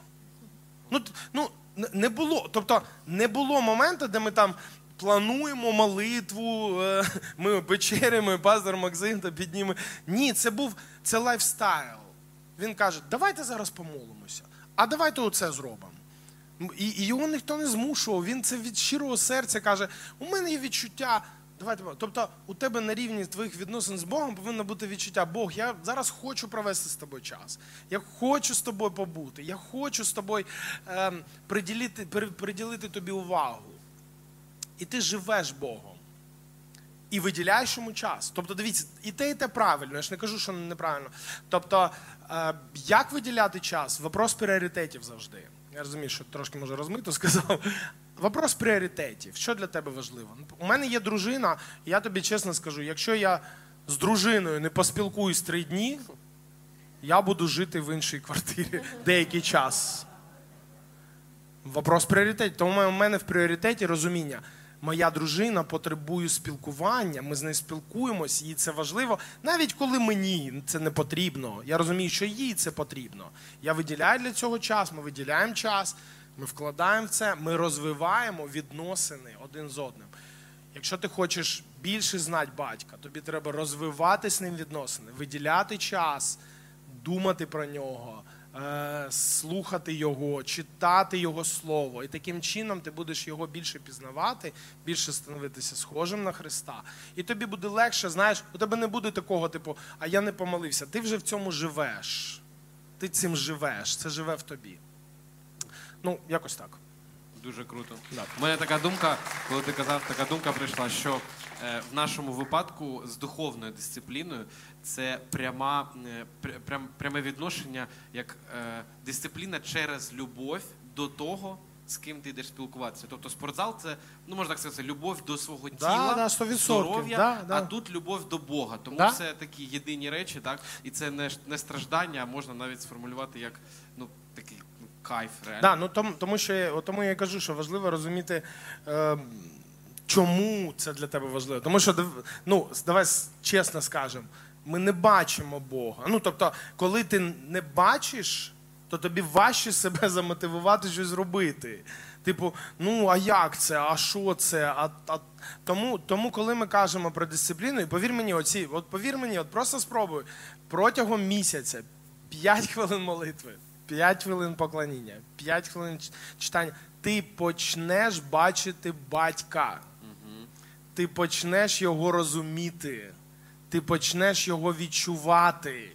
Не було, тобто не було моменту, де ми там плануємо молитву, ми вечеряємо, і пастор Максим то підніме. Ні, це лайфстайл. Він каже, давайте зараз помолимося, а давайте оце зробимо. І його ніхто не змушував, він це від щирого серця каже, у мене є відчуття, давайте, тобто у тебе на рівні твоїх відносин з Богом повинно бути відчуття, Бог, я зараз хочу провести з тобою час, я хочу з тобою побути, я хочу з тобою приділити тобі увагу. І ти живеш Богом. І виділяєш йому час. Тобто, дивіться, і те правильно, я ж не кажу, що неправильно. Тобто, як виділяти час? Вопрос пріоритетів завжди. Я розумію, що трошки, може, розмито сказав. Вопрос пріоритетів. Що для тебе важливо? У мене є дружина, і я тобі чесно скажу, якщо я з дружиною не поспілкуюсь 3 дні, я буду жити в іншій квартирі деякий час. Вопрос пріоритетів. Тому у мене в пріоритеті розуміння. Моя дружина потребує спілкування, ми з нею спілкуємось, їй це важливо. Навіть коли мені це не потрібно, я розумію, що їй це потрібно. Я виділяю для цього час, ми виділяємо час, ми вкладаємо в це, ми розвиваємо відносини один з одним. Якщо ти хочеш більше знати батька, тобі треба розвивати з ним відносини, виділяти час, думати про нього, слухати його, читати його слово. І таким чином ти будеш його більше пізнавати, більше становитися схожим на Христа. І тобі буде легше, знаєш, у тебе не буде такого типу, а я не помолився. Ти вже в цьому живеш. Ти цим живеш, це живе в тобі. Ну, якось так. Дуже круто. Да. У мене така думка, коли ти казав, така думка прийшла, що в нашому випадку з духовною дисципліною це пряме відношення, як дисципліна через любов до того, з ким ти йдеш спілкуватися. Тобто спортзал – це, ну можна так сказати, любов до свого тіла, здоров'я, а тут любов до Бога. Тому це такі єдині речі, так? І це не страждання, а можна навіть сформулювати як такий кайф реально. Тому я кажу, що важливо розуміти, чому це для тебе важливо. Тому що, давай чесно скажемо, ми не бачимо Бога. Тобто, коли ти не бачиш, то тобі важче себе замотивувати щось робити. Типу, а як це, а що це? Тому, коли ми кажемо про дисципліну, і повір мені, просто спробуй, протягом місяця 5 хвилин молитви, 5 хвилин поклоніння, 5 хвилин читання, ти почнеш бачити батька. Ти почнеш його розуміти. Ти почнеш його відчувати.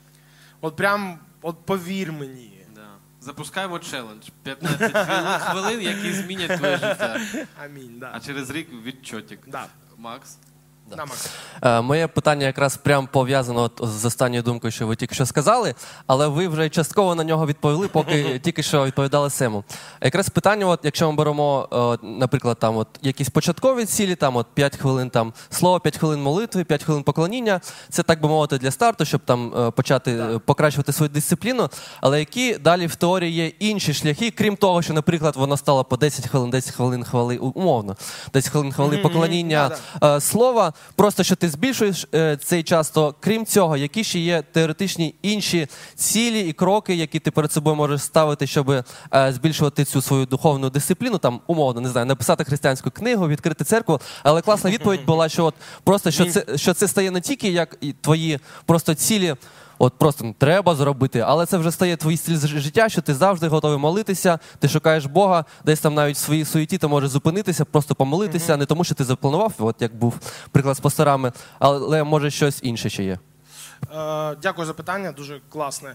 От повір мені. Да. Запускаємо челендж. 15 хвилин, які змінять твоє життя. Амінь, да. А через рік відчотик. Да. Макс? Да. Моє питання якраз прямо пов'язано з останньою думкою, що ви тільки що сказали, але ви вже частково на нього відповіли, поки тільки що відповідали Сему. Якраз питання, якщо ми беремо, наприклад, там якісь початкові цілі, 5 хвилин слова, 5 хвилин молитви, 5 хвилин поклоніння, це, так би мовити, для старту, щоб почати покращувати свою дисципліну, але які далі в теорії є інші шляхи, крім того, що, наприклад, воно стало по 10 хвилин хвали, умовно, 10 хвилин хвали поклоніння слова, просто, що ти збільшуєш цей час, то крім цього, які ще є теоретичні інші цілі і кроки, які ти перед собою можеш ставити, щоб збільшувати цю свою духовну дисципліну, умовно, не знаю, написати християнську книгу, відкрити церкву, але класна відповідь була, що просто, що це стає не тільки як твої просто цілі, просто треба зробити, але це вже стає твій стиль життя, що ти завжди готовий молитися, ти шукаєш Бога, десь там навіть в своїй суєті ти можеш зупинитися, просто помолитися, не тому, що ти запланував, як був приклад з пасторами, але може щось інше ще є. Дякую за питання, дуже класне.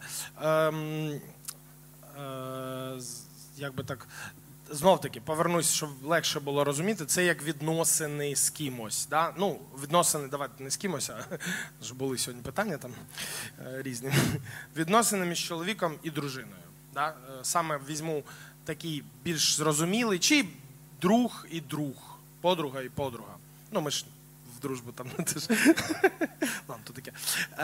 Знов-таки, повернусь, щоб легше було розуміти, це як відносини з кимось. Да? Відносини, давайте не з кимось, а були сьогодні питання там різні. Відносини між чоловіком і дружиною. Да? Саме візьму такий більш зрозумілий, чи друг і друг, подруга і подруга. Ми ж в дружбу там не теж. Ладно, то таке.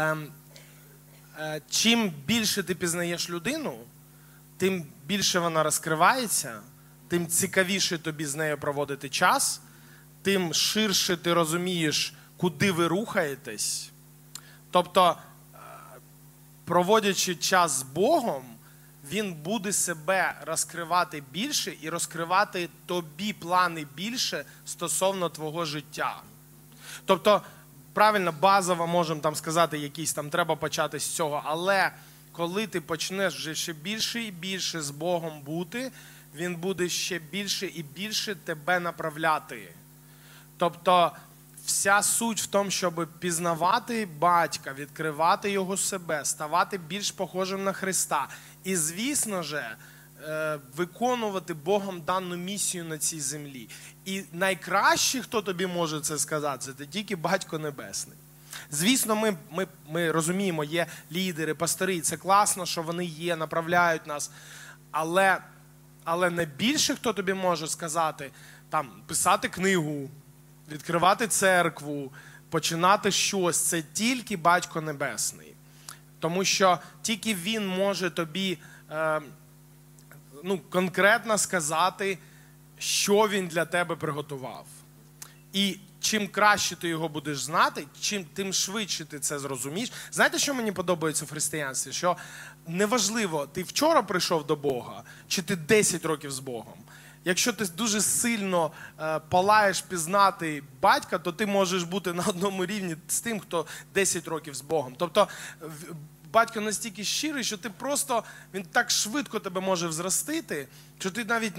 Чим більше ти пізнаєш людину, тим більше вона розкривається, тим цікавіше тобі з нею проводити час, тим ширше ти розумієш, куди ви рухаєтесь. Тобто, проводячи час з Богом, він буде себе розкривати більше і розкривати тобі плани більше стосовно твого життя. Тобто, правильно, базово можемо там сказати, якісь там треба почати з цього, але коли ти почнеш вже ще більше і більше з Богом бути, він буде ще більше і більше тебе направляти. Тобто, вся суть в тому, щоб пізнавати батька, відкривати його себе, ставати більш похожим на Христа. І, звісно ж, виконувати Богом дану місію на цій землі. І найкраще, хто тобі може це сказати, це тільки Батько Небесний. Звісно, ми розуміємо, є лідери, пастори, і це класно, що вони є, направляють нас. Але найбільше, хто тобі може сказати, там, писати книгу, відкривати церкву, починати щось, це тільки Батько Небесний. Тому що тільки Він може тобі конкретно сказати, що Він для тебе приготував. І чим краще ти його будеш знати, тим швидше ти це зрозумієш. Знаєте, що мені подобається в християнстві? Що неважливо, ти вчора прийшов до Бога, чи ти 10 років з Богом. Якщо ти дуже сильно палаєш пізнати батька, то ти можеш бути на одному рівні з тим, хто 10 років з Богом. Тобто батько настільки щирий, що ти просто, він так швидко тебе може взростити, що ти навіть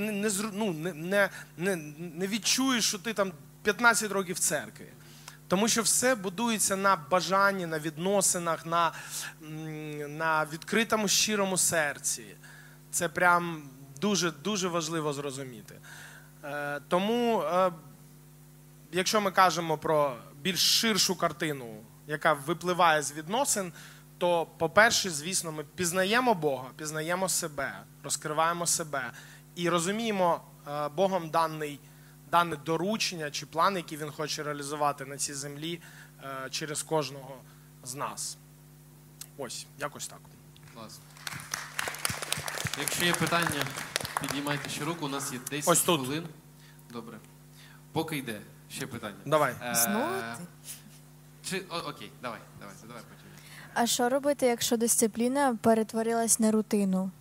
не відчуєш, що ти там 15 років в церкві. Тому що все будується на бажанні, на відносинах, на відкритому, щирому серці. Це прям дуже, дуже важливо зрозуміти. Тому, якщо ми кажемо про більш ширшу картину, яка випливає з відносин, то, по-перше, звісно, ми пізнаємо Бога, пізнаємо себе, розкриваємо себе і розуміємо Богом дане доручення чи план, який Він хоче реалізувати на цій землі через кожного з нас. Ось, якось так. Клас. Якщо є питання, піднімайте ще руку, у нас є 10 хвилин. Добре. Поки йде, ще питання. Давай. Знову ти? Окей, давай потім. А що робити, якщо дисципліна перетворилась на рутину?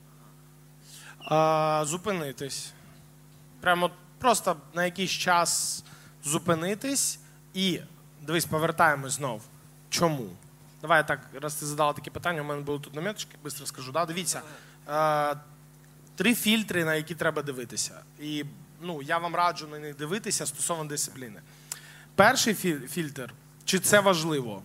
Зупинитись. Прямо просто на якийсь час зупинитись і, дивись, повертаємось знов. Чому? Давай так, раз ти задала такі питання, у мене були тут наметочки, швидко скажу. Да? Дивіться, 3 фільтри, на які треба дивитися. І я вам раджу на них дивитися стосовно дисципліни. Перший фільтр, чи це важливо?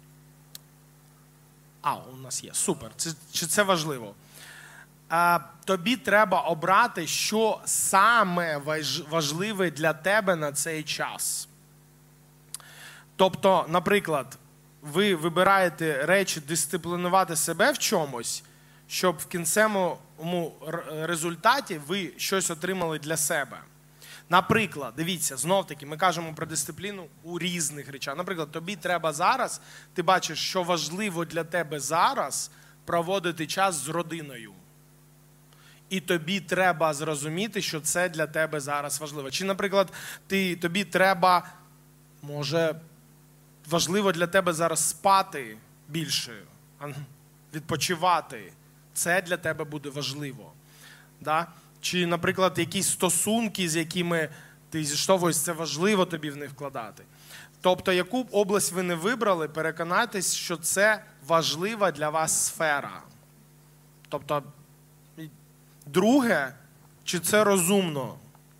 У нас є, супер. Чи це важливо? Тобі треба обрати, що саме важливе для тебе на цей час. Тобто, наприклад, ви вибираєте речі дисциплінувати себе в чомусь, щоб в кінцевому результаті ви щось отримали для себе. Наприклад, дивіться, знов-таки, ми кажемо про дисципліну у різних речах. Наприклад, тобі треба зараз, ти бачиш, що важливо для тебе зараз проводити час з родиною. І тобі треба зрозуміти, що це для тебе зараз важливо. Чи, наприклад, тобі треба, може, важливо для тебе зараз спати більше, відпочивати. Це для тебе буде важливо. Да? Чи, наприклад, якісь стосунки, з якими ти зіштовхуєшся, це важливо тобі в них вкладати. Тобто, яку б область ви не вибрали, переконайтесь, що це важлива для вас сфера. Тобто, друге, чи це розумно?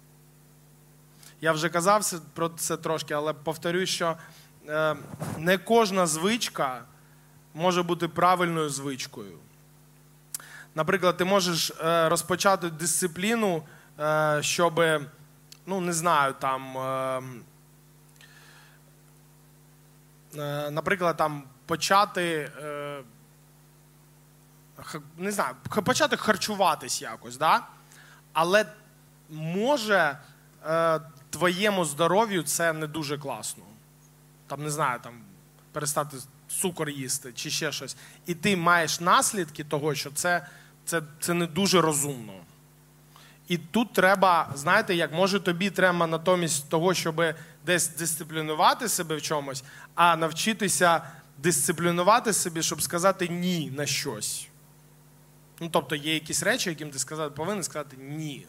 Я вже казав про це трошки, але повторюю, що не кожна звичка може бути правильною звичкою. Наприклад, ти можеш розпочати дисципліну, щоб, не знаю, там, наприклад, там почати, не знаю, почати харчуватись якось, да? Але може твоєму здоров'ю це не дуже класно. Там, не знаю, там, перестати цукор їсти чи ще щось. І ти маєш наслідки того, що це не дуже розумно. І тут треба, знаєте, як, може тобі треба натомість того, щоб десь дисциплінувати себе в чомусь, а навчитися дисциплінувати себе, щоб сказати ні на щось. Ну, тобто є якісь речі, яким ти повинен сказати ні.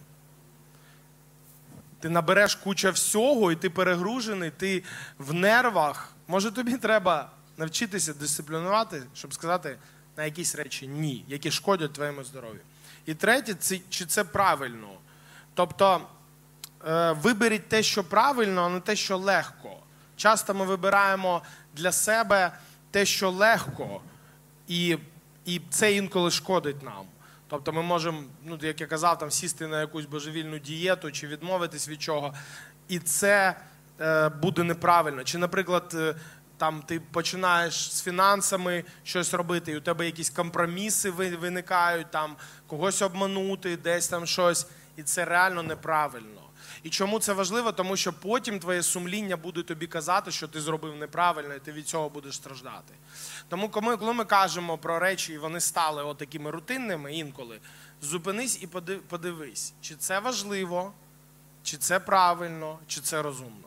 Ти набереш кучу всього, і ти перегружений, ти в нервах. Може тобі треба навчитися дисциплінувати, щоб сказати на якісь речі ні, які шкодять твоєму здоров'ю. І третє, чи це правильно. Тобто, виберіть те, що правильно, а не те, що легко. Часто ми вибираємо для себе те, що легко, і це інколи шкодить нам. Тобто ми можемо, ну, як я казав, там, сісти на якусь божевільну дієту чи відмовитись від чого, і це буде неправильно. Чи, наприклад, там ти починаєш з фінансами щось робити, і у тебе якісь компроміси виникають, там когось обманути, десь там щось, і це реально неправильно. І чому це важливо? Тому що потім твоє сумління буде тобі казати, що ти зробив неправильно, і ти від цього будеш страждати. Тому коли ми кажемо про речі, і вони стали отакими рутинними інколи, зупинись і подивись, чи це важливо, чи це правильно, чи це розумно.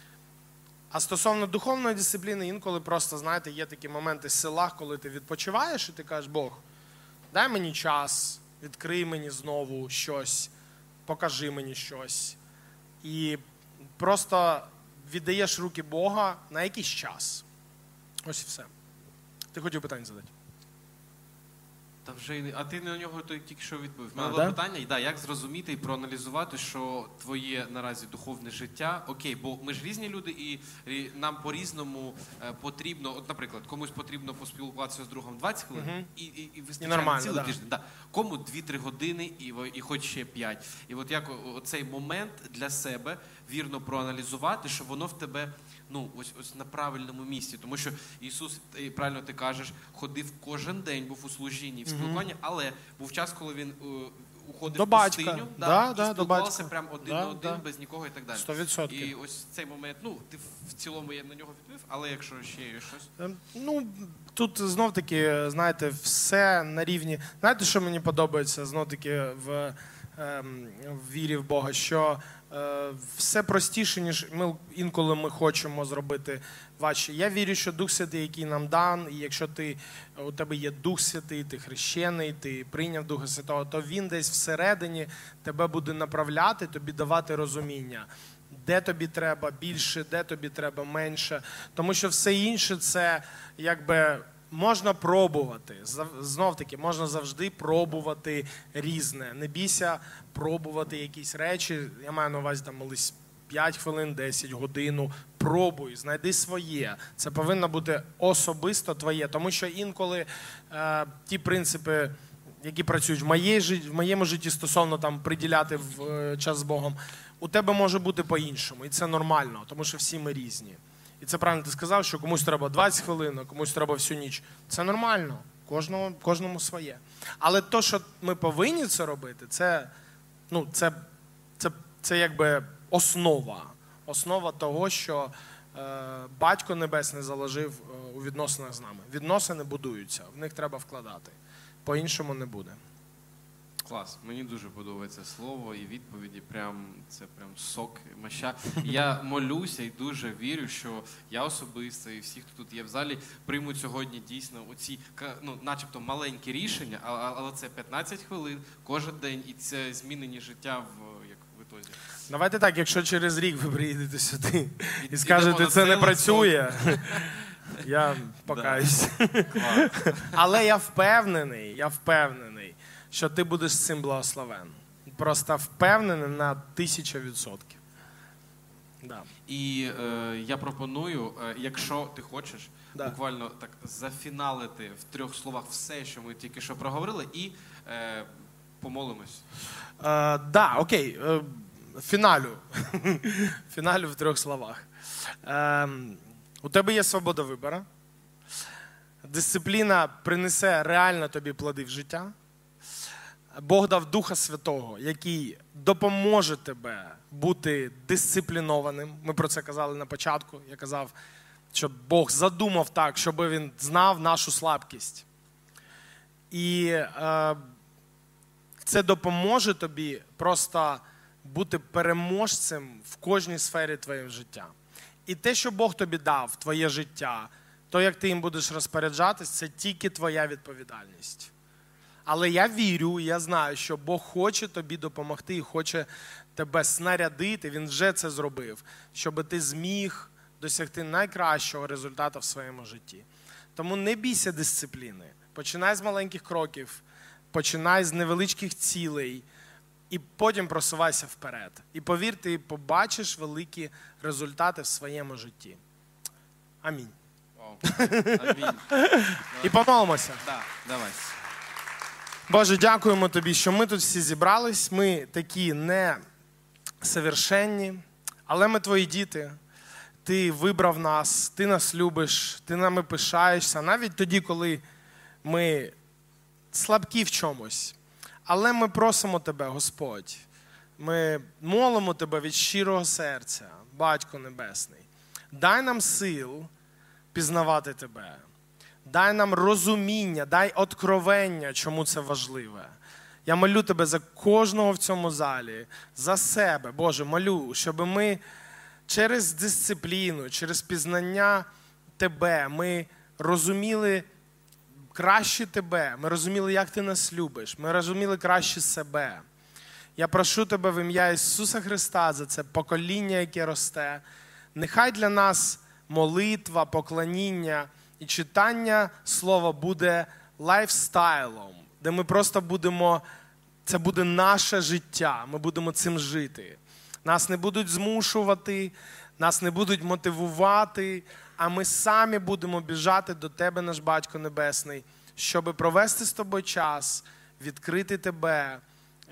А стосовно духовної дисципліни, інколи просто, знаєте, є такі моменти в селах, коли ти відпочиваєш і ти кажеш: Бог, дай мені час, відкрий мені знову щось, покажи мені щось. І просто віддаєш руки Бога на якийсь час. Ось і все. Ти хотів питання задати? Та вже, а ти на нього тільки що відповів. У мене було питання, як зрозуміти і проаналізувати, що твоє наразі духовне життя, окей, бо ми ж різні люди, і нам по-різному потрібно, от, наприклад, комусь потрібно поспілкуватися з другом 20 хвилин, і вистачає цілий тиждень. Да. Кому 2-3 години і хоч ще 5. І от як оцей момент для себе вірно проаналізувати, що воно в тебе, ну, ось на правильному місці. Тому що Ісус, правильно ти кажеш, ходив кожен день, був у служінні, в спілкуванні, але був час, коли він уходив в пустиню, і спілкувався прям один на один, без нікого і так далі. 100%. І ось цей момент, ну, ти в цілому на нього відповів, але якщо ще є щось? Ну, тут знов-таки, знаєте, все на рівні. Знаєте, що мені подобається знов-таки в вірі в Бога, що все простіше, ніж інколи ми хочемо зробити важче. Я вірю, що Дух Святий, який нам дан, і якщо у тебе є Дух Святий, ти хрещений, ти прийняв Духа Святого, то Він десь всередині тебе буде направляти, тобі давати розуміння, де тобі треба більше, де тобі треба менше. Тому що все інше це якби можна пробувати. Знов-таки, можна завжди пробувати різне. Не бійся пробувати якісь речі. Я маю на увазі, там, молись 5 хвилин, 10, годину. Пробуй, знайди своє. Це повинно бути особисто твоє. Тому що інколи ті принципи, які працюють в моєму житті стосовно там приділяти час з Богом, у тебе може бути по-іншому. І це нормально, тому що всі ми різні. І це правильно ти сказав, що комусь треба 20 хвилин, а комусь треба всю ніч. Це нормально, кожному своє. Але то, що ми повинні це робити, це якби основа. Основа того, що Батько Небесний заложив у відносинах з нами. Відносини будуються, в них треба вкладати. По-іншому не буде. Клас, мені дуже подобається слово і відповіді, це прям сок, маща. Я молюся і дуже вірю, що я особисто і всі, хто тут є в залі, приймуть сьогодні дійсно оці, ну, начебто маленькі рішення, але це 15 хвилин кожен день, і це змінені життя в ітозі. Давайте так, якщо через рік ви приїдете сюди і скажете, це не працює, я покаюсь. Але я впевнений, що ти будеш з цим благословен. Просто впевнений на 1000%. Да. І я пропоную, якщо ти хочеш, буквально так зафіналити в 3 словах все, що ми тільки що проговорили, і помолимось. Окей. Фіналю в 3 словах. У тебе є свобода вибору. Дисципліна принесе реально тобі плоди в життя. Бог дав Духа Святого, який допоможе тебе бути дисциплінованим. Ми про це казали на початку. Я казав, що Бог задумав так, щоб Він знав нашу слабкість. І це допоможе тобі просто бути переможцем в кожній сфері твоєго життя. І те, що Бог тобі дав, твоє життя, то, як ти їм будеш розпоряджатись, це тільки твоя відповідальність. Але я вірю, я знаю, що Бог хоче тобі допомогти і хоче тебе снарядити, Він вже це зробив, щоб ти зміг досягти найкращого результату в своєму житті. Тому не бійся дисципліни. Починай з маленьких кроків, починай з невеличких цілей і потім просувайся вперед. І повір, ти побачиш великі результати в своєму житті. Амінь. Амінь. І помолимося. Да, давай. Боже, дякуємо Тобі, що ми тут всі зібрались. Ми такі несовершенні, але ми Твої діти. Ти вибрав нас, Ти нас любиш, Ти нами пишаєшся, навіть тоді, коли ми слабкі в чомусь. Але ми просимо Тебе, Господь, ми молимо Тебе від щирого серця, Батько Небесний. Дай нам сил пізнавати Тебе. Дай нам розуміння, дай откровення, чому це важливе. Я молю Тебе за кожного в цьому залі, за себе, Боже, молю, щоб ми через дисципліну, через пізнання Тебе, ми розуміли краще Тебе, ми розуміли, як Ти нас любиш, ми розуміли краще себе. Я прошу Тебе в ім'я Ісуса Христа за це покоління, яке росте. Нехай для нас молитва, поклоніння і читання слова буде лайфстайлом, де ми просто будемо, це буде наше життя, ми будемо цим жити. Нас не будуть змушувати, нас не будуть мотивувати, а ми самі будемо біжати до Тебе, наш Батько Небесний, щоб провести з Тобою час, відкрити Тебе,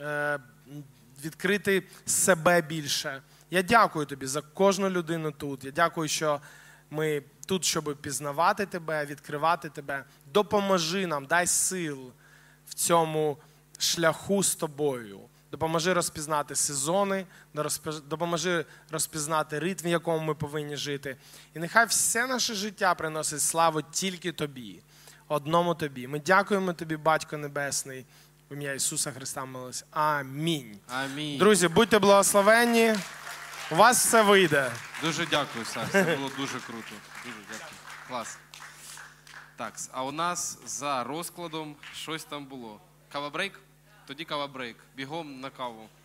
відкрити себе більше. Я дякую Тобі за кожну людину тут. Я дякую, що ми тут, щоб пізнавати Тебе, відкривати Тебе. Допоможи нам, дай сил в цьому шляху з Тобою. Допоможи розпізнати сезони, допоможи розпізнати ритм, в якому ми повинні жити. І нехай все наше життя приносить славу тільки Тобі, одному Тобі. Ми дякуємо Тобі, Батько Небесний, в ім'я Ісуса Христа молимося. Амінь. Амінь. Друзі, будьте благословенні. У вас все вийде. Дуже дякую, Саш. Це було дуже круто. Дуже дякую. Клас. Так, а у нас за розкладом щось там було. Кава-брейк? Тоді кава-брейк. Бігом на каву.